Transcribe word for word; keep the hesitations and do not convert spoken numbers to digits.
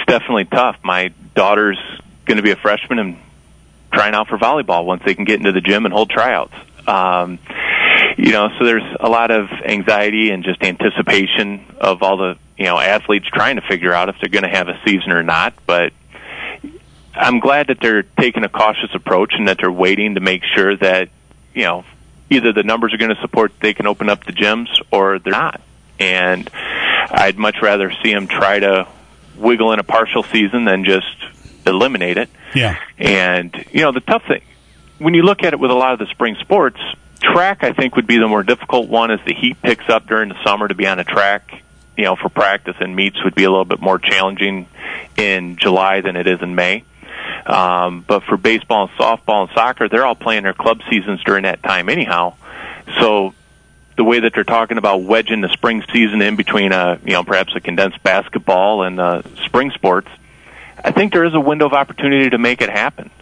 definitely tough. My daughter's going to be a freshman and trying out for volleyball once they can get into the gym and hold tryouts. Um, you know, so there's a lot of anxiety and just anticipation of all the, you know, athletes trying to figure out if they're going to have a season or not. But I'm glad that they're taking a cautious approach and that they're waiting to make sure that, you know, either the numbers are going to support they can open up the gyms or they're not. And I'd much rather see them try to wiggle in a partial season than just eliminate it. Yeah. And, you know, the tough thing, when you look at it with a lot of the spring sports, track, I think, would be the more difficult one as the heat picks up during the summer to be on a track, you know, for practice, and meets would be a little bit more challenging in July than it is in May. Um, but for baseball and softball and soccer, they're all playing their club seasons during that time anyhow. So the way that they're talking about wedging the spring season in between, a, you know, perhaps a condensed basketball and uh, spring sports, I think there is a window of opportunity to make it happen.